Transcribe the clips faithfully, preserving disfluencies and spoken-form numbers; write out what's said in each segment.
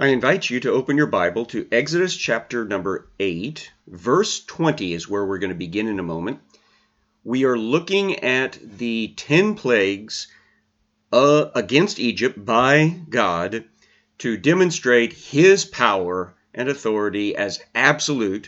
I invite you to open your Bible to Exodus chapter number eight. Verse twenty is where we're going to begin in a moment. We are looking at the ten plagues uh, against Egypt by God to demonstrate his power and authority as absolute,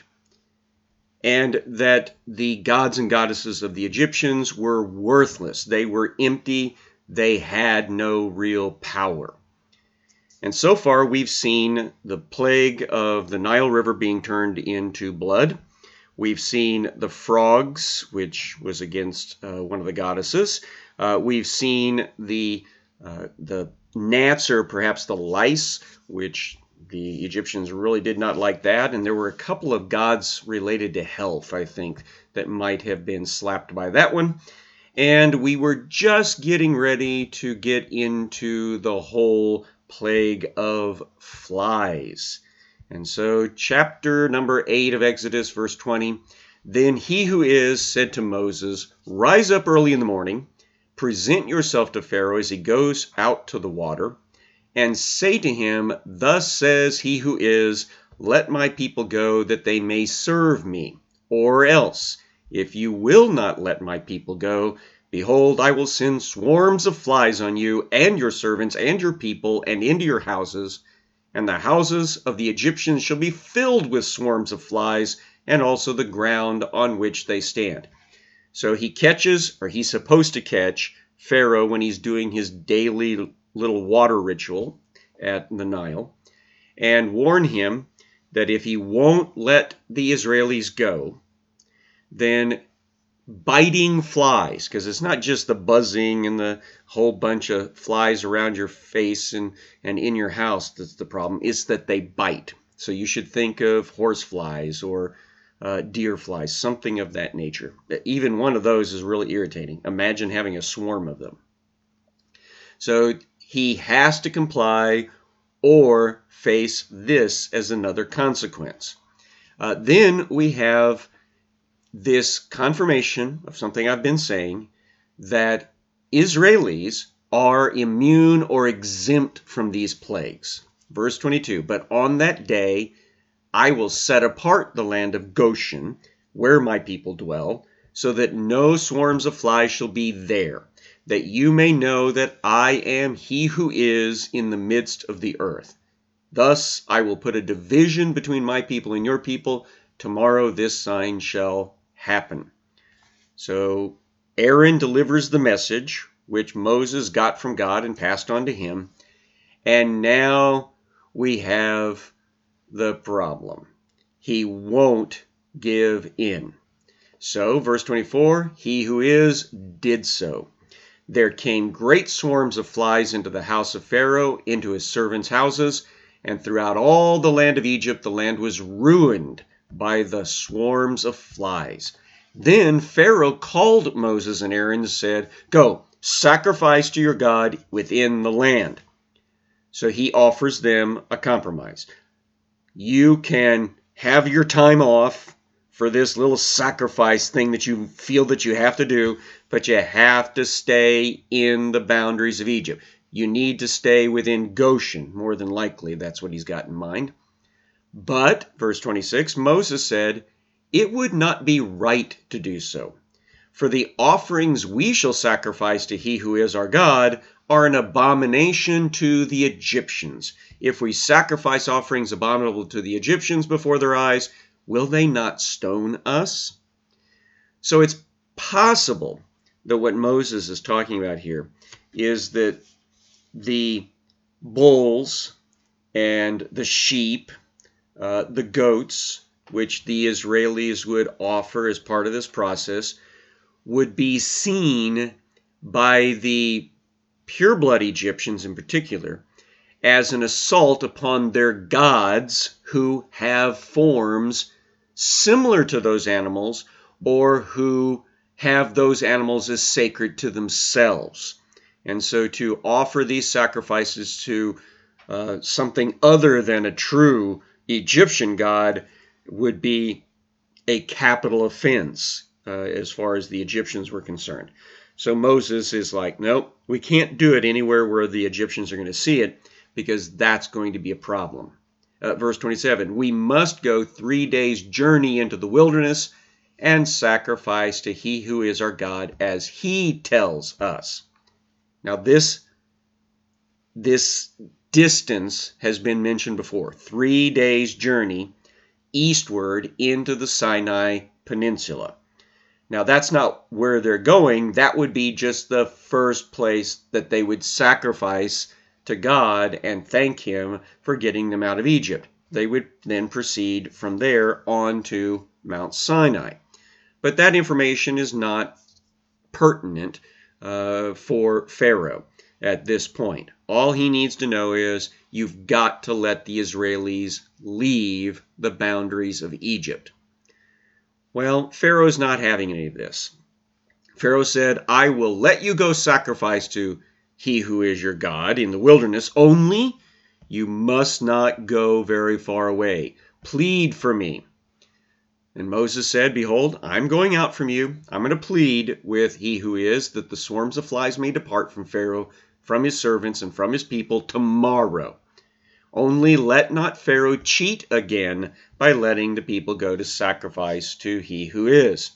and that the gods and goddesses of the Egyptians were worthless. They were empty. They had no real power. And so far, we've seen the plague of the Nile River being turned into blood. We've seen the frogs, which was against uh, one of the goddesses. Uh, we've seen the uh, the gnats, or perhaps the lice, which the Egyptians really did not like that. And there were a couple of gods related to health, I think, that might have been slapped by that one. And we were just getting ready to get into the whole plague of flies. And so chapter number eight of Exodus, verse twenty, Then he who is said to Moses, Rise up early in the morning, present yourself to Pharaoh as he goes out to the water, and say to him, Thus says he who is, Let my people go, that they may serve me. Or else, if you will not let my people go, behold, I will send swarms of flies on you and your servants and your people and into your houses, and the houses of the Egyptians shall be filled with swarms of flies, and also the ground on which they stand. So he catches, or he's supposed to catch, Pharaoh when he's doing his daily little water ritual at the Nile, and warn him that if he won't let the Israelis go, then biting flies, because it's not just the buzzing and the whole bunch of flies around your face and, and in your house that's the problem. It's that they bite. So you should think of horse flies or uh, deer flies, something of that nature. Even one of those is really irritating. Imagine having a swarm of them. So he has to comply or face this as another consequence. Uh, then we have this confirmation of something I've been saying, that Israelis are immune or exempt from these plagues. Verse twenty-two, But on that day I will set apart the land of Goshen, where my people dwell, so that no swarms of flies shall be there, that you may know that I am he who is in the midst of the earth. Thus I will put a division between my people and your people. Tomorrow this sign shall happen. So Aaron delivers the message, which Moses got from God and passed on to him. And now we have the problem. He won't give in. So, verse twenty-four, he who is did so. There came great swarms of flies into the house of Pharaoh, into his servants' houses, and throughout all the land of Egypt, the land was ruined by the swarms of flies. Then Pharaoh called Moses and Aaron and said, Go, sacrifice to your God within the land. So he offers them a compromise. You can have your time off for this little sacrifice thing that you feel that you have to do, but you have to stay in the boundaries of Egypt. You need to stay within Goshen, more than likely. That's what he's got in mind. But, verse twenty-six, Moses said, It would not be right to do so. For the offerings we shall sacrifice to he who is our God are an abomination to the Egyptians. If we sacrifice offerings abominable to the Egyptians before their eyes, will they not stone us? So it's possible that what Moses is talking about here is that the bulls and the sheep, uh, the goats, which the Israelis would offer as part of this process, would be seen by the pureblood Egyptians in particular as an assault upon their gods who have forms similar to those animals or who have those animals as sacred to themselves. And so to offer these sacrifices to uh, something other than a true Egyptian god would be a capital offense uh, as far as the Egyptians were concerned. So Moses is like, nope, we can't do it anywhere where the Egyptians are going to see it, because that's going to be a problem. Uh, verse twenty-seven, we must go three days' journey into the wilderness and sacrifice to he who is our God as he tells us. Now this, this distance has been mentioned before. Three days' journey eastward into the Sinai Peninsula. Now that's not where they're going. That would be just the first place that they would sacrifice to God and thank him for getting them out of Egypt. They would then proceed from there on to Mount Sinai. But that information is not pertinent uh, for Pharaoh at this point. All he needs to know is you've got to let the Israelis leave the boundaries of Egypt. Well, Pharaoh's not having any of this. Pharaoh said, I will let you go sacrifice to he who is your God in the wilderness, only you must not go very far away. Plead for me. And Moses said, behold, I'm going out from you. I'm going to plead with he who is, that the swarms of flies may depart from Pharaoh, from his servants, and from his people tomorrow. Only let not Pharaoh cheat again by letting the people go to sacrifice to he who is.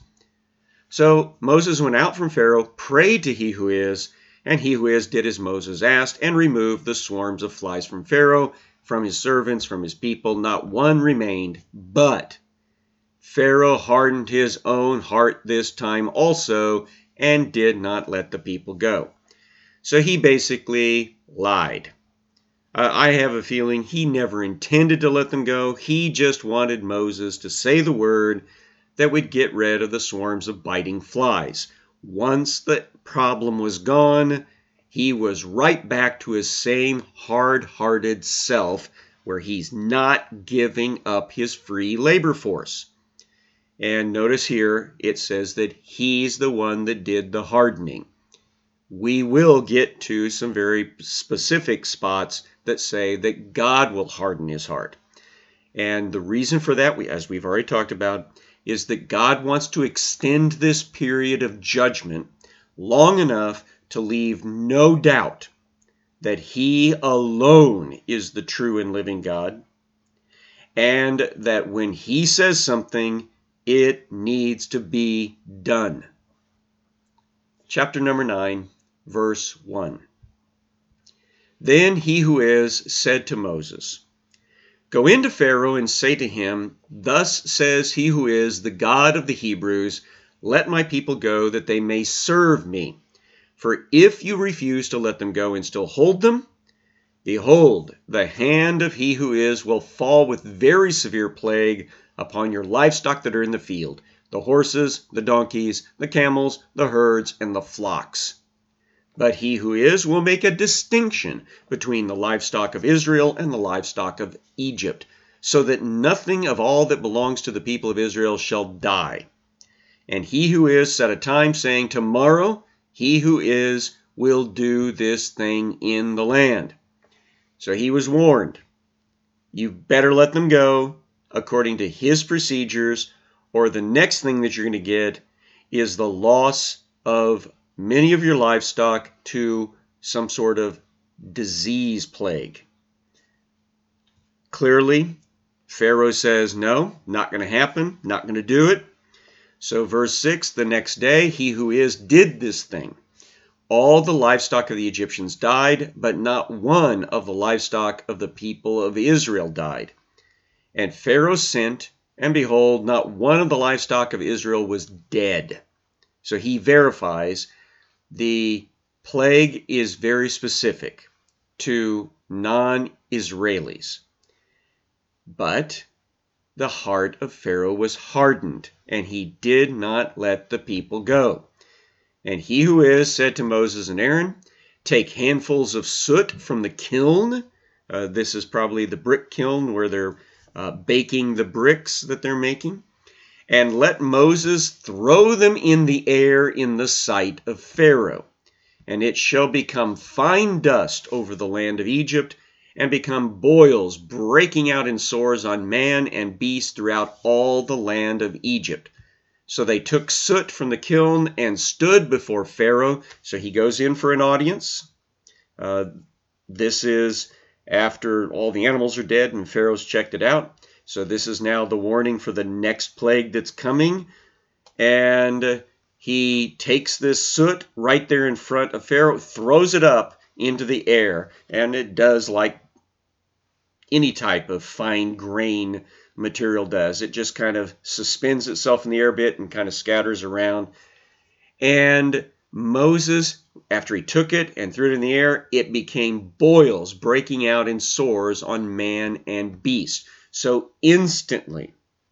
So Moses went out from Pharaoh, prayed to he who is, and he who is did as Moses asked, and removed the swarms of flies from Pharaoh, from his servants, from his people. Not one remained, but Pharaoh hardened his own heart this time also, and did not let the people go. So he basically lied. Uh, I have a feeling he never intended to let them go. He just wanted Moses to say the word that would get rid of the swarms of biting flies. Once the problem was gone, he was right back to his same hard-hearted self, where he's not giving up his free labor force. And notice here, it says that he's the one that did the hardening. We will get to some very specific spots that say that God will harden his heart. And the reason for that, as we've already talked about, is that God wants to extend this period of judgment long enough to leave no doubt that he alone is the true and living God, and that when he says something, it needs to be done. Chapter number nine, verse one. Then he who is said to Moses, go into Pharaoh and say to him, thus says he who is the God of the Hebrews, let my people go that they may serve me. For if you refuse to let them go and still hold them, behold, the hand of he who is will fall with very severe plague upon your livestock that are in the field, the horses, the donkeys, the camels, the herds, and the flocks. But he who is will make a distinction between the livestock of Israel and the livestock of Egypt, so that nothing of all that belongs to the people of Israel shall die. And he who is set a time, saying, tomorrow he who is will do this thing in the land. So he was warned, you better let them go according to his procedures, or the next thing that you're going to get is the loss of many of your livestock to some sort of disease plague. Clearly, Pharaoh says, no, not going to happen, not going to do it. So verse six, the next day, he who is did this thing. All the livestock of the Egyptians died, but not one of the livestock of the people of Israel died. And Pharaoh sent, and behold, not one of the livestock of Israel was dead. So he verifies the plague is very specific to non-Israelis. But the heart of Pharaoh was hardened, and he did not let the people go. And he who is said to Moses and Aaron, take handfuls of soot from the kiln. Uh, this is probably the brick kiln where they're uh, baking the bricks that they're making. And let Moses throw them in the air in the sight of Pharaoh. And it shall become fine dust over the land of Egypt, and become boils breaking out in sores on man and beast throughout all the land of Egypt. So they took soot from the kiln and stood before Pharaoh. So he goes in for an audience. Uh, this is after all the animals are dead and Pharaoh's checked it out. So this is now the warning for the next plague that's coming. And he takes this soot right there in front of Pharaoh, throws it up into the air, and it does like any type of fine grain material does. It just kind of suspends itself in the air a bit and kind of scatters around. And Moses, after he took it and threw it in the air, it became boils breaking out in sores on man and beast. So instantly,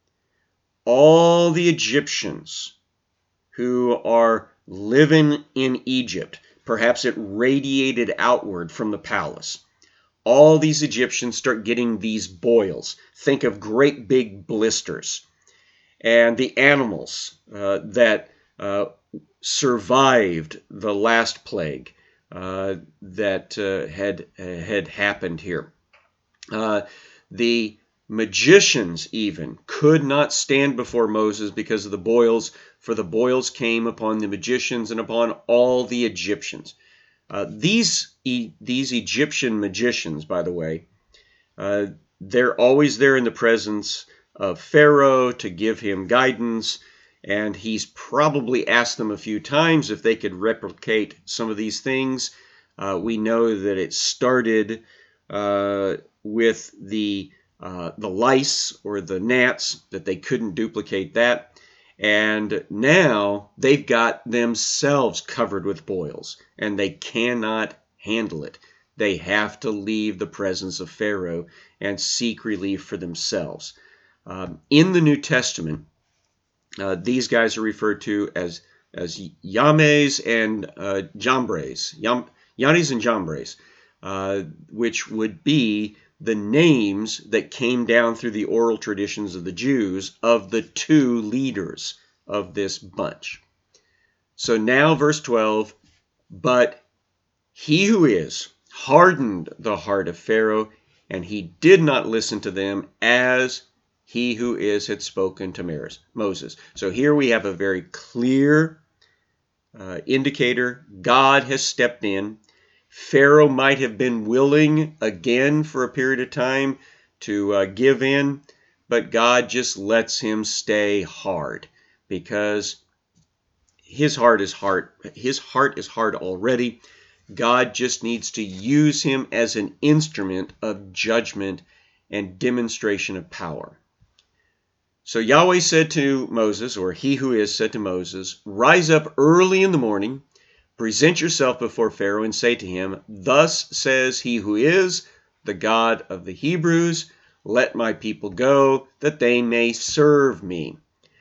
all the Egyptians who are living in Egypt, perhaps it radiated outward from the palace, all these Egyptians start getting these boils. Think of great big blisters. And the animals uh, that uh, survived the last plague uh, that uh, had, uh, had happened here. Uh, the magicians even could not stand before Moses because of the boils, for the boils came upon the magicians and upon all the Egyptians. Uh, these e- these Egyptian magicians, by the way, uh, they're always there in the presence of Pharaoh to give him guidance, and he's probably asked them a few times if they could replicate some of these things. Uh, we know that it started uh, with the uh, the lice or the gnats, that they couldn't duplicate that. And now they've got themselves covered with boils, and they cannot handle it. They have to leave the presence of Pharaoh and seek relief for themselves. Um, in the New Testament, uh, these guys are referred to as, as Yames and uh, Jambres, Yam, Yanes and Jambres, uh, which would be the names that came down through the oral traditions of the Jews of the two leaders of this bunch. So now verse twelve, but he who is hardened the heart of Pharaoh, and he did not listen to them, as he who is had spoken to Moses. So here we have a very clear uh, indicator. God has stepped in. Pharaoh might have been willing again for a period of time to uh, give in, but God just lets him stay hard because his heart is hard. His heart is hard already. God just needs to use him as an instrument of judgment and demonstration of power. So Yahweh said to Moses, or he who is said to Moses, rise up early in the morning, present yourself before Pharaoh, and say to him, thus says he who is, the God of the Hebrews, let my people go, that they may serve me.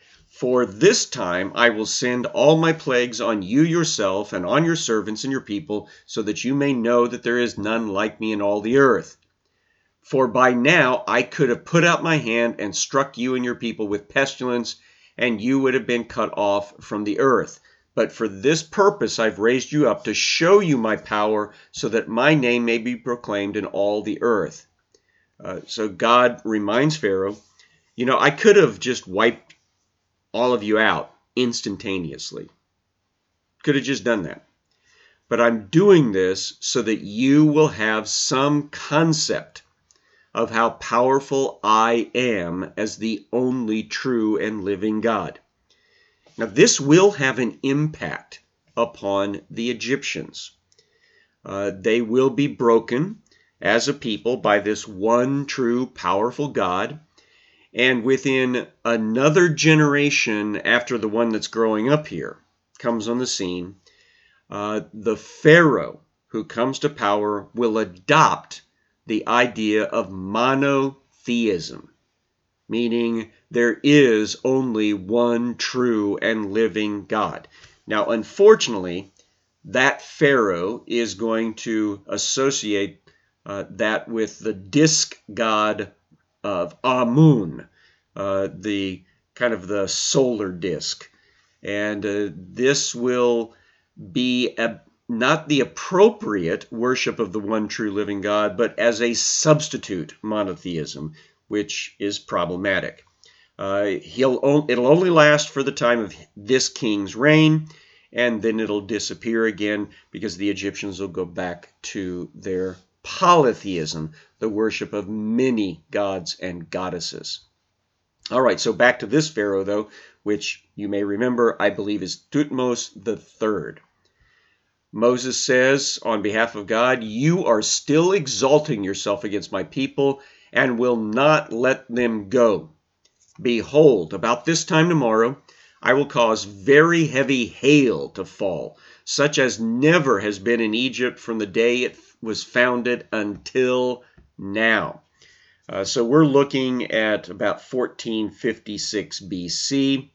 For this time I will send all my plagues on you yourself and on your servants and your people, so that you may know that there is none like me in all the earth. For by now I could have put out my hand and struck you and your people with pestilence, and you would have been cut off from the earth. But for this purpose I've raised you up, to show you my power, so that my name may be proclaimed in all the earth. Uh, so God reminds Pharaoh, you know, I could have just wiped all of you out instantaneously. Could have just done that. But I'm doing this so that you will have some concept of how powerful I am as the only true and living God. Now, this will have an impact upon the Egyptians. Uh, they will be broken as a people by this one true, powerful God. And within another generation after the one that's growing up here comes on the scene, uh, the Pharaoh who comes to power will adopt the idea of monotheism, meaning there is only one true and living God. Now, unfortunately, that Pharaoh is going to associate uh, that with the disk god of Amun, uh, the kind of the solar disk. And uh, this will be a, not the appropriate worship of the one true living God, but as a substitute monotheism, which is problematic. Uh, he'll it'll only last for the time of this king's reign, and then it'll disappear again because the Egyptians will go back to their polytheism, the worship of many gods and goddesses. All right, so back to this Pharaoh, though, which you may remember, I believe, is Thutmose the third. Moses says, on behalf of God, "You are still exalting yourself against my people and will not let them go. Behold, about this time tomorrow, I will cause very heavy hail to fall, such as never has been in Egypt from the day it was founded until now." Uh, so we're looking at about fourteen fifty-six B C.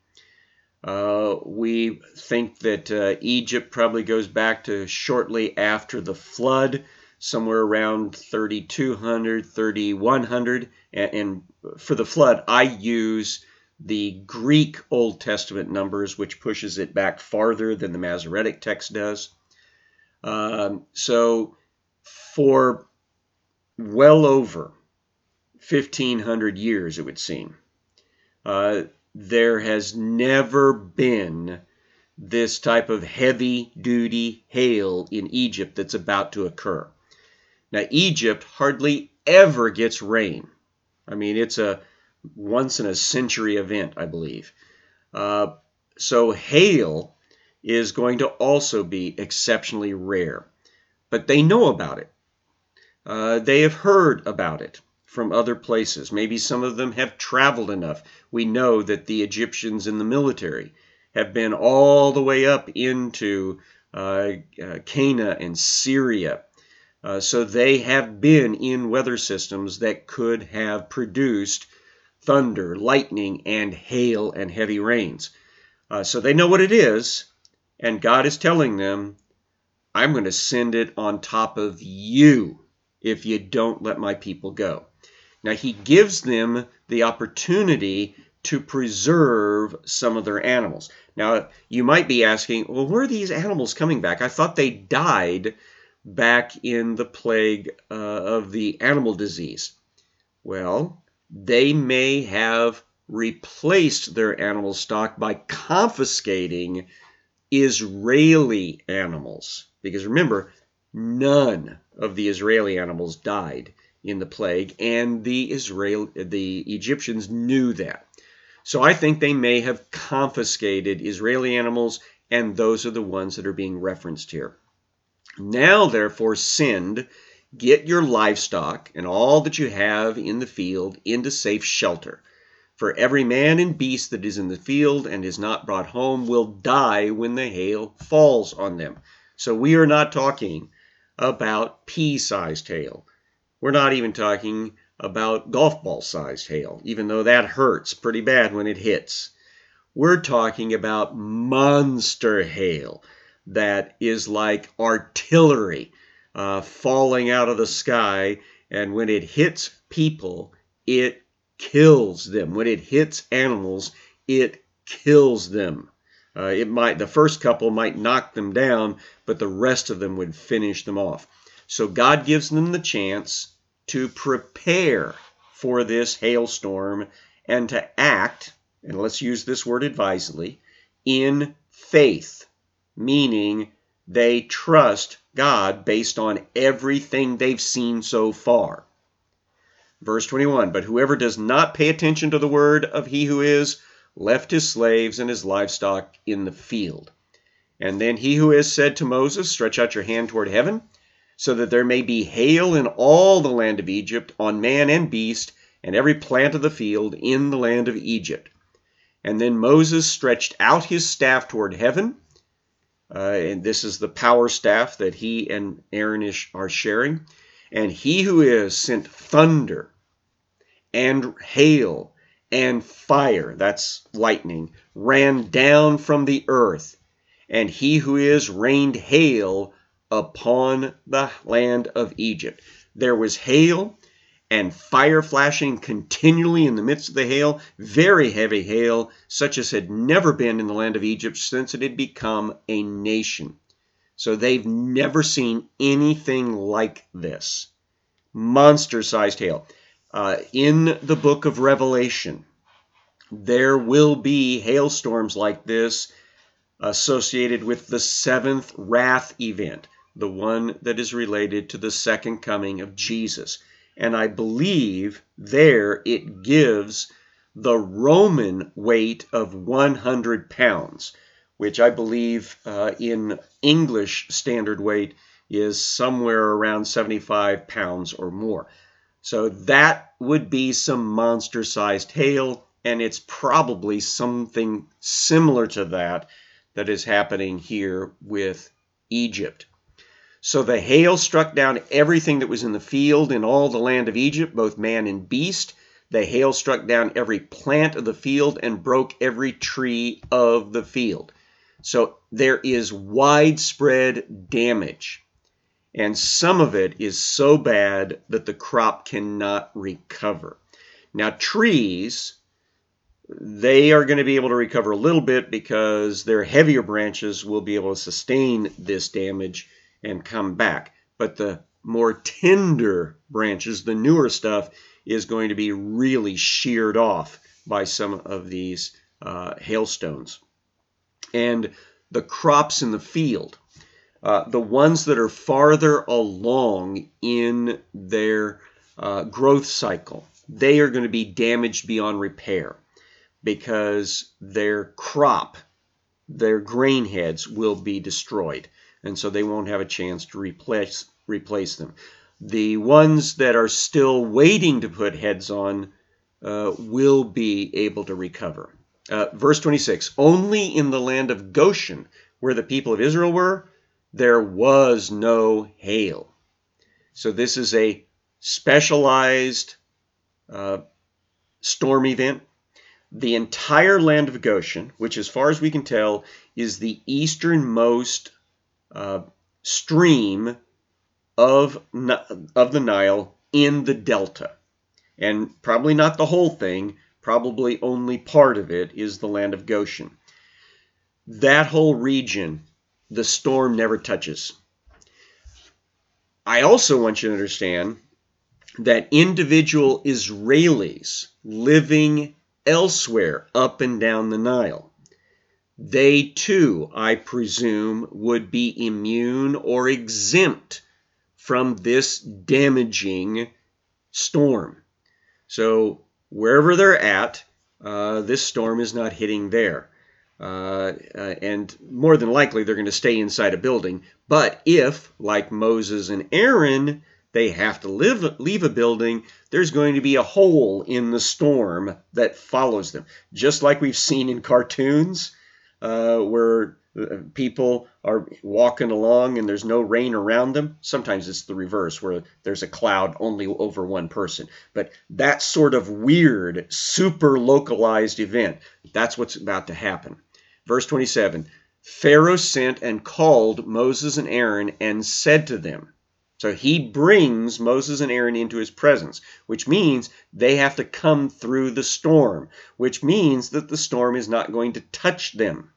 Uh, we think that uh, Egypt probably goes back to shortly after the flood, somewhere around thirty-two hundred, thirty-one hundred. And, and for the flood, I use the Greek Old Testament numbers, which pushes it back farther than the Masoretic text does. Um, so for well over fifteen hundred years, it would seem, uh, there has never been this type of heavy-duty hail in Egypt that's about to occur. Now, Egypt hardly ever gets rain. I mean, it's a once-in-a-century event, I believe. Uh, so hail is going to also be exceptionally rare. But they know about it. Uh, they have heard about it from other places. Maybe some of them have traveled enough. We know that the Egyptians in the military have been all the way up into uh, uh, Cana and Syria. Uh, so they have been in weather systems that could have produced thunder, lightning, and hail and heavy rains. Uh, so they know what it is, and God is telling them, "I'm going to send it on top of you if you don't let my people go." Now, he gives them the opportunity to preserve some of their animals. Now, you might be asking, well, where are these animals coming back? I thought they died back in the plague uh, of the animal disease. Well, they may have replaced their animal stock by confiscating Israeli animals. Because remember, none of the Israeli animals died in the plague, and the Israel, the Egyptians knew that. So I think they may have confiscated Israeli animals, and those are the ones that are being referenced here. Now, therefore, send, get your livestock and all that you have in the field into safe shelter. For every man and beast that is in the field and is not brought home will die when the hail falls on them. So we are not talking about pea-sized hail. We're not even talking about golf ball-sized hail, even though that hurts pretty bad when it hits. We're talking about monster hail that is like artillery uh, falling out of the sky, and when it hits people, it kills them. When it hits animals, it kills them. Uh, it might, the first couple might knock them down, but the rest of them would finish them off. So God gives them the chance to prepare for this hailstorm and to act, and let's use this word advisedly, in faith, meaning they trust God based on everything they've seen so far. Verse twenty-one, "But whoever does not pay attention to the word of he who is, left his slaves and his livestock in the field. And then he who has said to Moses, stretch out your hand toward heaven, so that there may be hail in all the land of Egypt, on man and beast, and every plant of the field in the land of Egypt. And then Moses stretched out his staff toward heaven, uh, and this is the power staff that he and Aaron is, are sharing. And he who is sent thunder and hail and fire, that's lightning, ran down from the earth. And he who is rained hail upon the land of Egypt." There was hail and fire flashing continually in the midst of the hail, very heavy hail, such as had never been in the land of Egypt since it had become a nation. So they've never seen anything like this. Monster-sized hail. Uh, in the book of Revelation, there will be hailstorms like this associated with the seventh wrath event. the one that is related to the second coming of Jesus. And I believe there it gives the Roman weight of one hundred pounds, which I believe uh, in English standard weight is somewhere around seventy-five pounds or more. So that would be some monster-sized hail, and it's probably something similar to that that is happening here with Egypt. So the hail struck down everything that was in the field in all the land of Egypt, both man and beast. The hail struck down every plant of the field and broke every tree of the field. So there is widespread damage. And some of it is so bad that the crop cannot recover. Now, trees, they are going to be able to recover a little bit because their heavier branches will be able to sustain this damage and come back. But the more tender branches, the newer stuff, is going to be really sheared off by some of these uh, hailstones. And the crops in the field, Uh, the ones that are farther along in their uh, growth cycle, they are going to be damaged beyond repair because their crop, their grain heads will be destroyed. And so they won't have a chance to replace, replace them. The ones that are still waiting to put heads on uh, will be able to recover. Uh, verse twenty-six, only in the land of Goshen, where the people of Israel were, there was no hail. So this is a specialized uh, storm event. The entire land of Goshen, which as far as we can tell is the easternmost uh, stream of, of the Nile in the delta. And probably not the whole thing, probably only part of it is the land of Goshen. That whole region, the storm never touches. I also want you to understand that individual Israelis living elsewhere up and down the Nile, they too, I presume, would be immune or exempt from this damaging storm. So wherever they're at, uh, this storm is not hitting there. Uh, uh, and more than likely they're going to stay inside a building. But if, like Moses and Aaron, they have to live, leave a building, there's going to be a hole in the storm that follows them. Just like we've seen in cartoons uh, where people are walking along and there's no rain around them. Sometimes it's the reverse where there's a cloud only over one person. But that sort of weird, super localized event, that's what's about to happen. Verse twenty-seven, Pharaoh sent and called Moses and Aaron and said to them. So he brings Moses and Aaron into his presence, which means they have to come through the storm, which means that the storm is not going to touch them.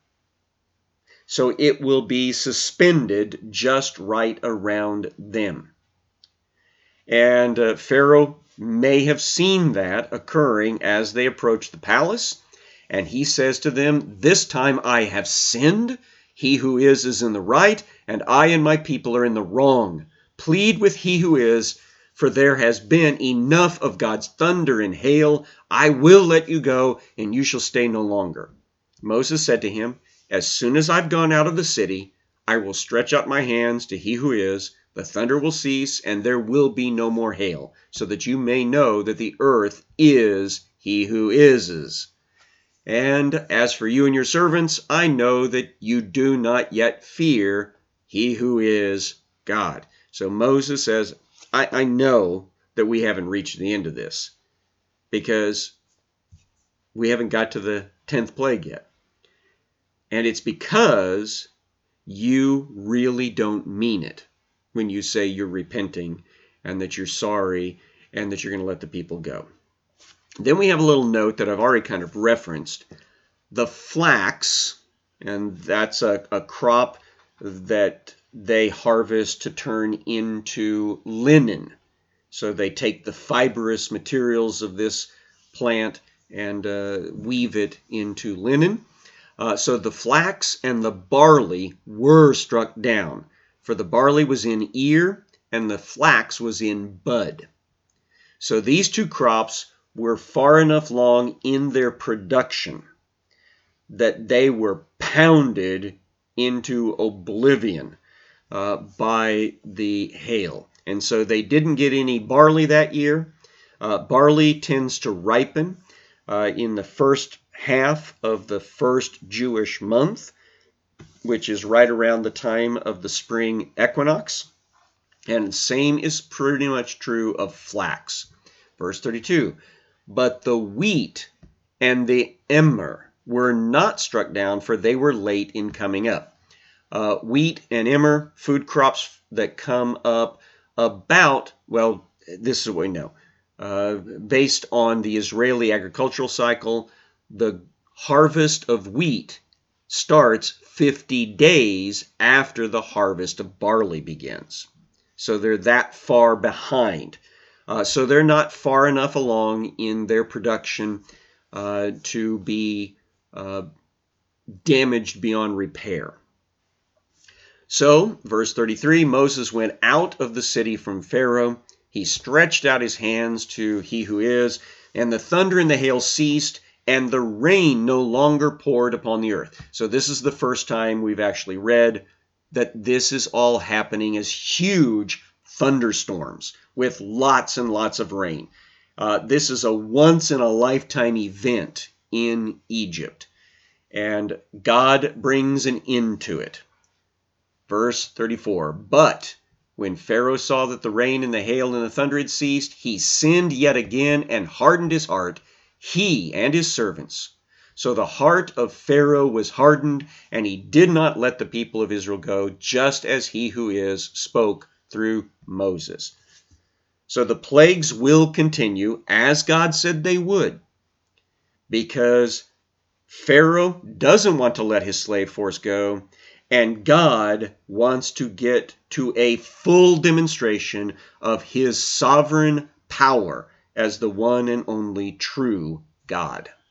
So it will be suspended just right around them. And uh, Pharaoh may have seen that occurring as they approach the palace. And he says to them, this time I have sinned. He who is is in the right, and I and my people are in the wrong. Plead with he who is, for there has been enough of God's thunder and hail. I will let you go, and you shall stay no longer. Moses said to him, as soon as I've gone out of the city, I will stretch out my hands to he who is, the thunder will cease, and there will be no more hail, so that you may know that the earth is he who is. And as for you and your servants, I know that you do not yet fear he who is God. So Moses says, I, I know that we haven't reached the end of this because we haven't got to the tenth plague yet. And it's because you really don't mean it when you say you're repenting and that you're sorry and that you're going to let the people go. Then we have a little note that I've already kind of referenced. The flax, and that's a, a crop that they harvest to turn into linen. So they take the fibrous materials of this plant and uh, weave it into linen. Uh, so the flax and the barley were struck down. for the barley was in ear and the flax was in bud. So these two crops were far enough along in their production that they were pounded into oblivion uh, by the hail. And so they didn't get any barley that year. Uh, barley tends to ripen uh, in the first half of the first Jewish month, which is right around the time of the spring equinox. And same is pretty much true of flax. Verse thirty-two, but the wheat and the emmer were not struck down, for they were late in coming up. Uh, wheat and emmer, food crops that come up about, well, this is what we know. Uh, based on the Israeli agricultural cycle, the harvest of wheat starts fifty days after the harvest of barley begins. So they're that far behind. Uh, so they're not far enough along in their production uh, to be uh, damaged beyond repair. So, verse thirty-three, Moses went out of the city from Pharaoh. He stretched out his hands to he who is, and the thunder and the hail ceased, and the rain no longer poured upon the earth. So this is the first time we've actually read that this is all happening as huge thunderstorms with lots and lots of rain. Uh, this is a once-in-a-lifetime event in Egypt, and God brings an end to it. Verse thirty-four, but when Pharaoh saw that the rain and the hail and the thunder had ceased, he sinned yet again and hardened his heart, he and his servants. So the heart of Pharaoh was hardened, and he did not let the people of Israel go, just as he who is spoke through Moses. So the plagues will continue, as God said they would, because Pharaoh doesn't want to let his slave force go, and God wants to get to a full demonstration of his sovereign power as the one and only true God.